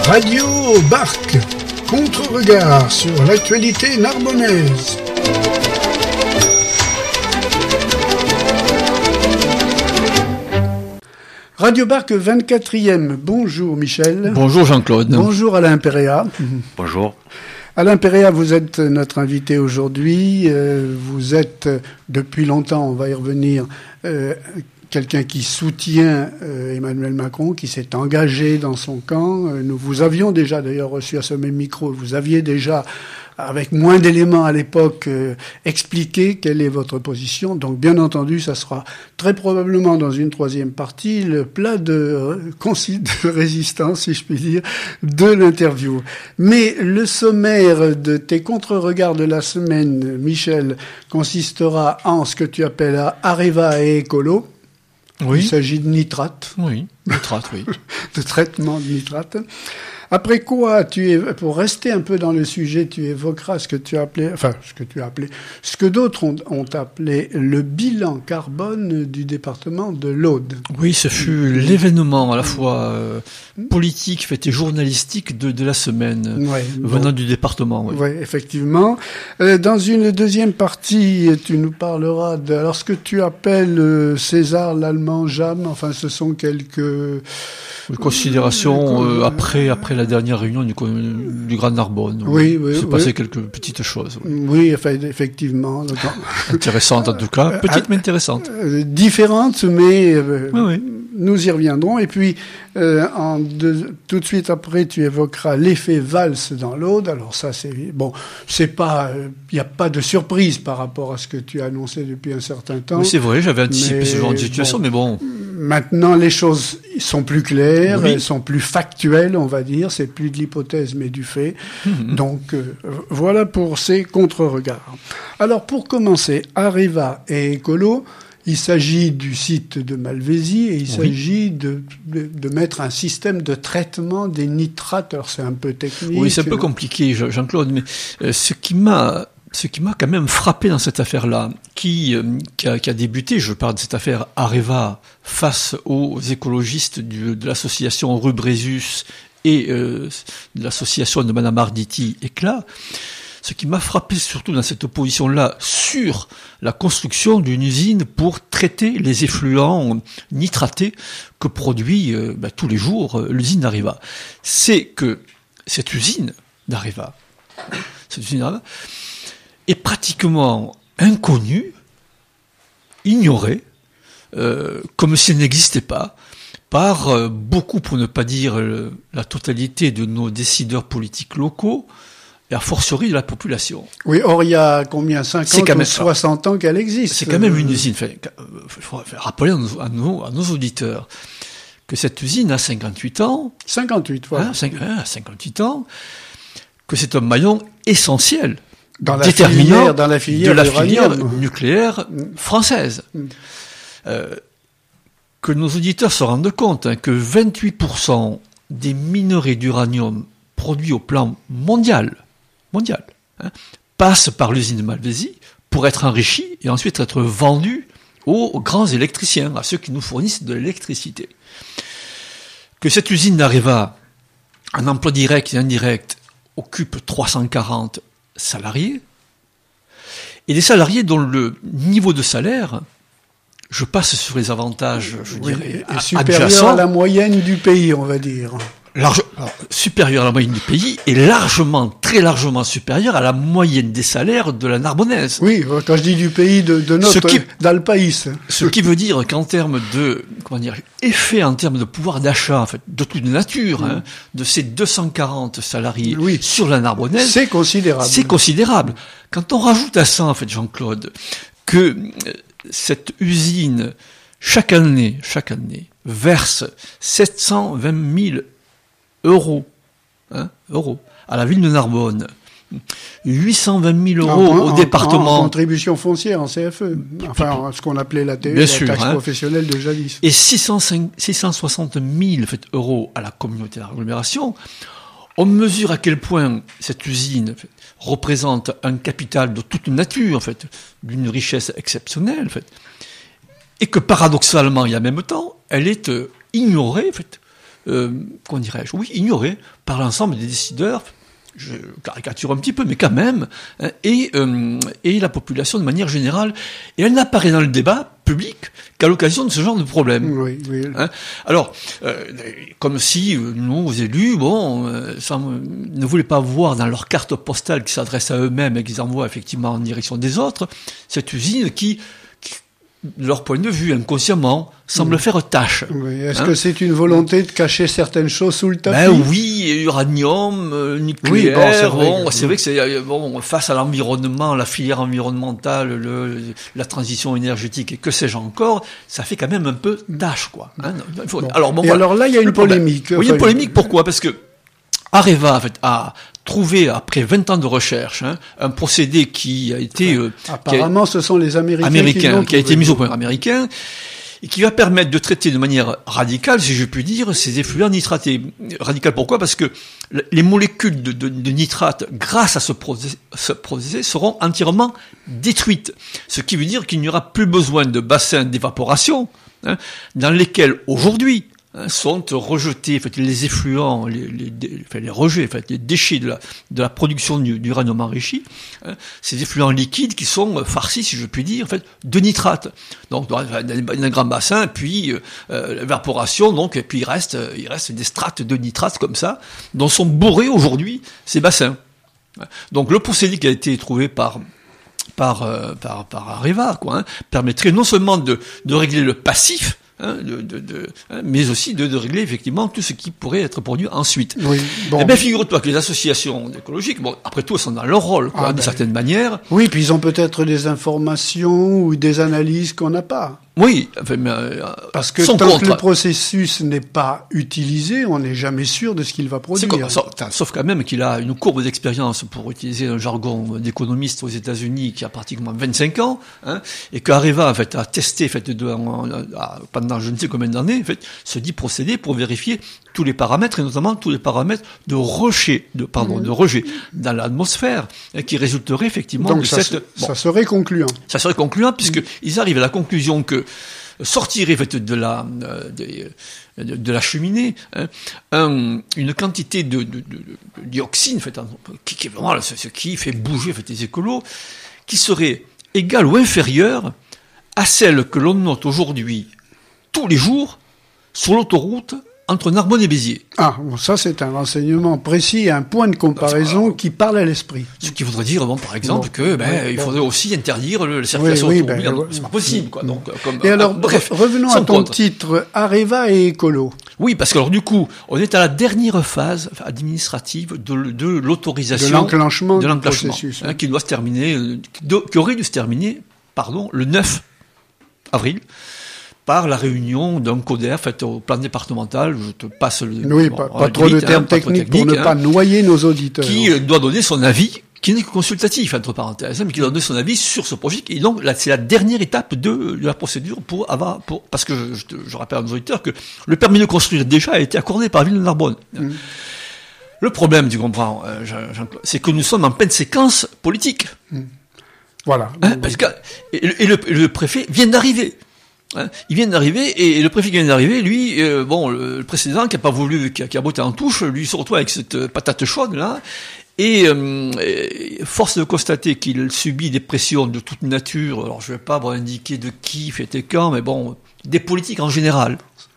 Radio Barque, contre-regard sur l'actualité narbonnaise. Radio Barque 24e, bonjour Michel. Bonjour Jean-Claude. Bonjour Alain Péréa. Bonjour. Alain Péréa, vous êtes notre invité aujourd'hui. Vous êtes, depuis longtemps, on va y revenir, quelqu'un qui soutient Emmanuel Macron, qui s'est engagé dans son camp. Nous vous avions déjà d'ailleurs reçu à ce même micro. Vous aviez déjà, avec moins d'éléments à l'époque, expliqué quelle est votre position. Donc bien entendu, ça sera très probablement dans une troisième partie le plat de résistance, si je puis dire, de l'interview. Mais le sommaire de tes contre-regards de la semaine, Michel, consistera en ce que tu appelles Areva et écolo. Oui. Il s'agit de nitrate. Oui, nitrate, oui. De traitement de nitrate. Après quoi, pour rester un peu dans le sujet, tu évoqueras ce que d'autres ont appelé le bilan carbone du département de l'Aude. Oui, ce fut l'événement à la fois politique, fait et journalistique de la semaine, venant du département. Oui, effectivement. Dans une deuxième partie, tu nous parleras de ce que tu appelles César, l'allemand, Jam. Enfin, ce sont quelques considérations après la dernière réunion du Grand Narbonne. Oui, c'est passé quelques petites choses. Oui, effectivement. Intéressantes en tout cas, petites mais intéressantes. Différentes, mais oui. Nous y reviendrons. Et puis, tout de suite après, tu évoqueras l'effet valse dans l'Aude. Alors ça, c'est pas, il n'y a pas de surprise par rapport à ce que tu as annoncé depuis un certain temps. Oui, c'est vrai, j'avais anticipé ce genre de situation, mais bon. Maintenant, les choses sont plus claires, oui. Elles sont plus factuelles, on va dire. C'est plus de l'hypothèse, mais du fait. Donc, voilà pour ces contre-regards. Alors, pour commencer, Areva et écolo, il s'agit du site de Malvézy et il s'agit de mettre un système de traitement des nitrates. Alors, c'est un peu technique. Oui, c'est un peu compliqué, Jean-Claude, mais ce qui m'a quand même frappé dans cette affaire-là, qui a débuté, je parle de cette affaire Areva face aux écologistes de l'association Rue Brésus et de l'association de Madame Arditi Éclat, ce qui m'a frappé surtout dans cette opposition-là sur la construction d'une usine pour traiter les effluents nitratés que produit tous les jours l'usine d'Areva, c'est que cette usine d'Areva est pratiquement inconnue, ignorée, comme si elle n'existait pas, par beaucoup, pour ne pas dire la totalité de nos décideurs politiques locaux, et a fortiori de la population. Oui, or il y a combien, 50 ou 60 ans qu'elle existe. C'est quand même une usine. Il faut rappeler à nos auditeurs que cette usine a 58 ans. 58, voilà. 58 ans, que c'est un maillon essentiel. Dans la filière de la filière nucléaire française. Que nos auditeurs se rendent compte que 28% des minerais d'uranium produits au plan mondial, passent par l'usine de Malvézy pour être enrichis et ensuite être vendus aux grands électriciens, à ceux qui nous fournissent de l'électricité. Que cette usine d'Areva, un emploi direct et indirect, occupe 340 salariés, et des salariés dont le niveau de salaire, je passe sur les avantages, dirais, est supérieur à la moyenne du pays, on va dire. Supérieur à la moyenne du pays et très largement supérieur à la moyenne des salaires de la Narbonnaise. Oui, quand je dis du pays d'Alpaïs. Ce qui veut dire qu'en termes de, effet en termes de pouvoir d'achat, en fait, de toute nature, de ces 240 salariés sur la Narbonnaise. C'est considérable. C'est considérable. Quand on rajoute à ça, en fait, Jean-Claude, que cette usine, chaque année, verse 720 000 euros à la ville de Narbonne, 820 000 euros au département. En contribution foncière, en CFE. Enfin, ce qu'on appelait la TE, la taxe professionnelle de jadis. Et 660 000 euros à la communauté d'agglomération. On mesure à quel point cette usine représente un capital de toute nature, en fait, d'une richesse exceptionnelle, en fait. Et que paradoxalement, il y a même temps, elle est ignorée, en fait, comment dirais-je, oui, ignorée par l'ensemble des décideurs, je caricature un petit peu, mais quand même, hein, et la population de manière générale. Et elle n'apparaît dans le débat public qu'à l'occasion de ce genre de problème. Oui, oui. Hein. Alors, comme si nos élus, ne voulaient pas voir dans leur carte postale qui s'adresse à eux-mêmes et qu'ils envoient effectivement en direction des autres, cette usine qui de leur point de vue, inconsciemment, semble faire tâche. Oui. Est-ce que c'est une volonté de cacher certaines choses sous le tapis? Ben oui, uranium, nucléaire, c'est vrai que c'est face à l'environnement, la filière environnementale, la transition énergétique et que sais-je encore, ça fait quand même un peu tâche, quoi. Hein. Alors là, il y a une polémique. Oui, une polémique, pourquoi? Parce que Areva, en fait, a trouvé, après 20 ans de recherche, un procédé qui a été... apparemment, ce sont les Américains qui a été mis au point américain, et qui va permettre de traiter de manière radicale, si je puis dire, ces effluents nitratés. Radical pourquoi? Parce que les molécules de nitrate, grâce à ce procédé, seront entièrement détruites. Ce qui veut dire qu'il n'y aura plus besoin de bassins d'évaporation, hein, dans lesquels, aujourd'hui, sont rejetés, en fait, les effluents, les rejets, en fait, les déchets de la production d'uranium enrichi, hein, ces effluents liquides qui sont farcis, si je puis dire, en fait, de nitrate. Donc, dans un grand bassin, puis l'évaporation, donc, et puis il reste des strates de nitrate comme ça, dont sont bourrés aujourd'hui ces bassins. Donc, le procédé qui a été trouvé par Areva, quoi, hein, permettrait non seulement de régler le passif, mais aussi de régler effectivement tout ce qui pourrait être produit ensuite. Oui, bon. Eh bien, figure-toi que les associations écologiques, après tout, elles sont dans leur rôle, quoi, d'une certaine manière. Oui, puis ils ont peut-être des informations ou des analyses qu'on n'a pas. Oui, parce que tant que le processus n'est pas utilisé, on n'est jamais sûr de ce qu'il va produire. Sauf quand même qu'il a une courbe d'expérience, pour utiliser un jargon d'économiste aux États-Unis, qui a pratiquement 25 ans, hein, et qu'Areva en fait a testé, en fait, pendant je ne sais combien d'années, en fait, ce dit procédé pour vérifier tous les paramètres, et notamment tous les paramètres de rejet dans l'atmosphère, qui résulteraient effectivement donc de ça serait concluant. Ça serait concluant, puisque ils arrivent à la conclusion que sortirait, en fait, de la cheminée, hein, une quantité de dioxine, en fait, qui est vraiment ce qui fait bouger, en fait, les écolos, qui serait égale ou inférieure à celle que l'on note aujourd'hui tous les jours sur l'autoroute entre Narbonne et Béziers. Ah, bon, ça c'est un renseignement précis, un point de comparaison qui parle à l'esprit. Ce qui voudrait dire, par exemple, il faudrait aussi interdire la circulation automobile. C'est pas possible, quoi. Donc, et alors, revenons à ton titre, Areva et écolo. Oui, parce que alors du coup, on est à la dernière phase administrative de l'autorisation, de l'enclenchement du processus, qui doit se terminer, qui aurait dû se terminer, le 9 avril. Par la réunion d'un CODER fait au plan départemental, je te passe le... Oui, pas trop de termes techniques pour ne pas noyer nos auditeurs. Qui doit donner son avis, qui n'est que consultatif, entre parenthèses, mais qui doit donner son avis sur ce projet. Et donc, là, c'est la dernière étape de la procédure parce que je rappelle à nos auditeurs que le permis de construire déjà a été accordé par la ville de Narbonne. Le problème, tu comprends, c'est que nous sommes en pleine séquence politique. Voilà. Parce que, et le préfet vient d'arriver. Il vient d'arriver, et le préfet qui vient d'arriver, lui, le précédent qui a pas voulu, qui a botté en touche, lui se retrouve avec cette patate chaude, là, et force de constater qu'il subit des pressions de toute nature. Alors je vais pas indiquer de qui fait et quand, mais des politiques en général.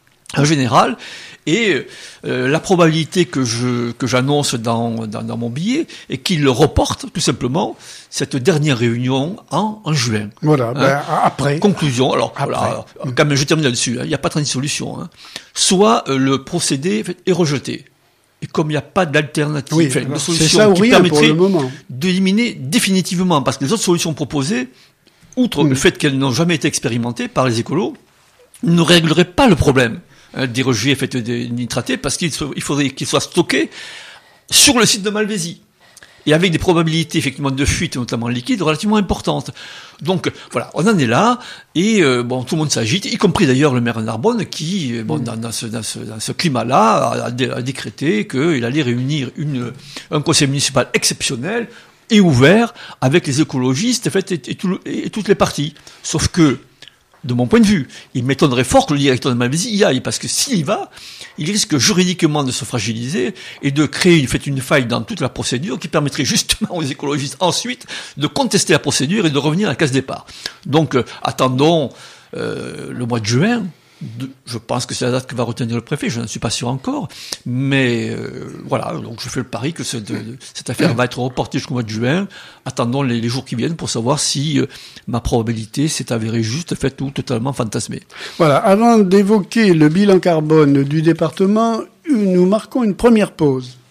Et la probabilité que j'annonce dans mon billet est qu'il reporte tout simplement cette dernière réunion en juin. Voilà, après. Conclusion. Alors, quand même, je termine là-dessus. Il n'y a pas 36 solutions. Soit le procédé est rejeté. Et comme il n'y a pas d'alternative, de solution qui permettrait d'éliminer définitivement, parce que les autres solutions proposées, outre le fait qu'elles n'ont jamais été expérimentées par les écolos, ne régleraient pas le problème des rejets nitratés, parce qu'il faudrait qu'ils soient stockés sur le site de Malvézy. Et avec des probabilités, effectivement, de fuite, notamment liquide, relativement importantes. Donc, voilà, on en est là, et tout le monde s'agite, y compris d'ailleurs le maire de Narbonne, qui, dans ce climat-là, a décrété qu'il allait réunir un conseil municipal exceptionnel et ouvert avec les écologistes, et toutes les parties. Sauf que, de mon point de vue. Il m'étonnerait fort que le directeur de Mavézy y aille, parce que s'il y va, il risque juridiquement de se fragiliser et de créer une faille dans toute la procédure qui permettrait justement aux écologistes ensuite de contester la procédure et de revenir à la case départ. Donc attendons le mois de juin. Je pense que c'est la date que va retenir le préfet, je n'en suis pas sûr encore, mais voilà, donc je fais le pari que cette affaire va être reportée jusqu'au mois de juin. Attendons les jours qui viennent pour savoir si ma probabilité s'est avérée juste, faite ou totalement fantasmée. Voilà, avant d'évoquer le bilan carbone du département, nous marquons une première pause.